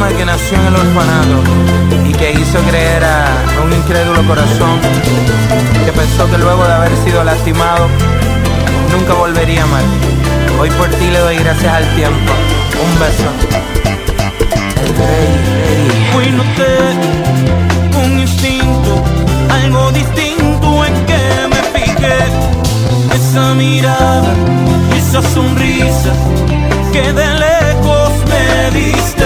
tema que nació en el orfanato y que hizo creer a un incrédulo corazón que pensó que luego de haber sido lastimado nunca volvería a amar. Hoy por ti le doy gracias al tiempo. Un beso. El rey. Hoy noté un instinto, algo distinto en que me fijé. Esa mirada, esa sonrisa que de lejos me diste.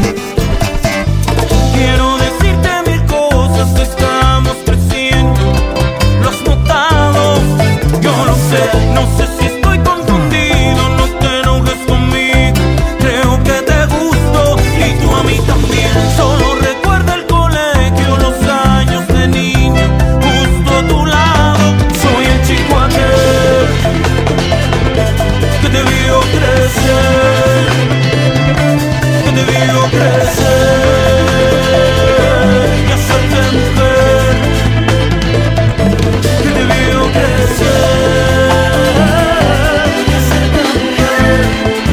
Quiero decirte mil cosas, estamos creciendo. ¿Lo has notado? Yo lo sé, no sé si estoy confundido. No te enojes conmigo, creo que te gusto y tú a mí también. Solo recuerda el colegio, los años de niño, justo a tu lado. Soy el chico aquel que te vio crecer, que te vio crecer y hacerte mujer, que te vio crecer y hacerte mujer.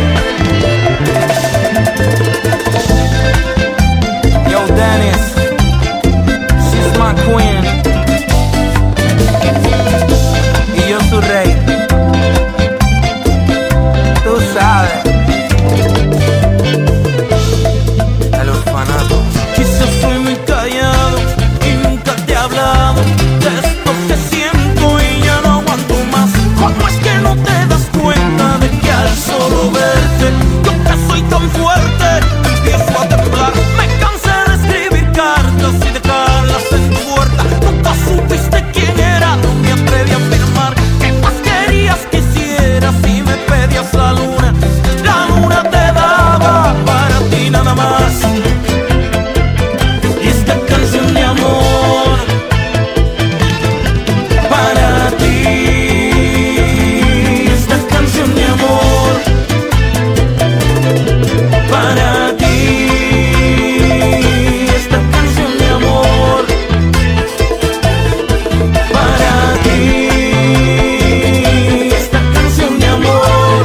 Yo, Dennis, she's my queen y yo su rey. Tú sabes. El orfanato. Quizás soy muy callado y nunca te he hablado de esto que siento y ya no aguanto más. ¿Cómo es que no te das cuenta de que al solo verte yo que soy tan fuerte empiezo a temblar? Me cansé de escribir cartas y dejarlas en tu puerta. Nunca supiste quién era, no me atreví a afirmar. ¿Qué más querías que hiciera si me pedías la luna? La luna te daba para ti nada más. Y esta canción de amor para ti, esta canción de amor para ti, esta canción de amor para ti, esta canción de amor.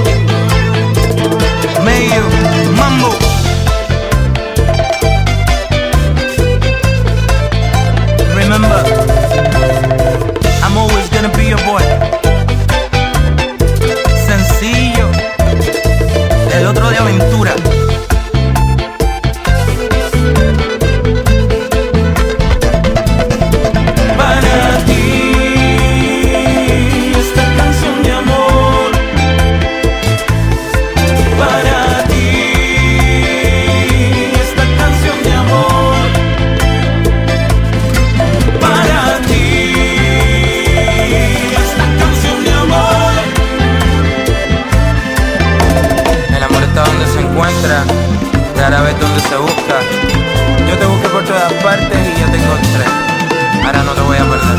Mayo, Mambo. Remember, I'm always gonna be your boy. Sencillo, el otro de aventura. Para ti, esta canción de amor para ti, esta canción de amor para ti, esta canción de amor. El amor está donde se encuentra, rara vez donde se busca. Yo te busqué por todas partes y ya te encontré. Ahora no te voy a perder.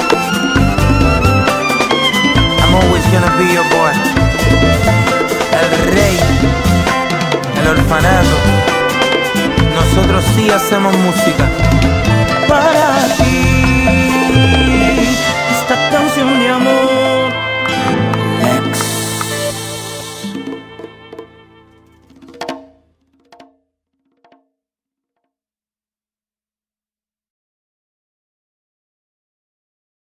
I'm always gonna be your boy. El rey, el orfanato. Nosotros sí hacemos música.